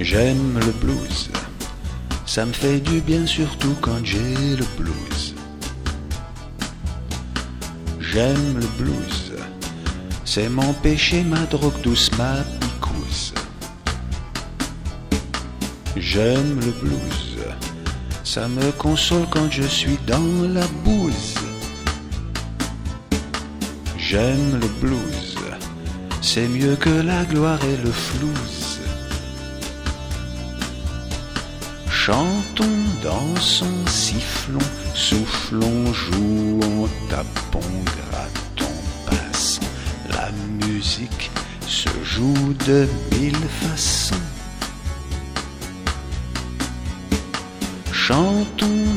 J'aime le blues, ça me fait du bien surtout quand j'ai le blues. J'aime le blues, c'est mon péché, ma drogue douce, ma picouse. J'aime le blues, ça me console quand je suis dans la bouse. J'aime le blues, c'est mieux que la gloire et le flouze. Chantons, dansons, sifflons, soufflons, jouons, tapons, grattons, passons. La musique se joue de mille façons. Chantons,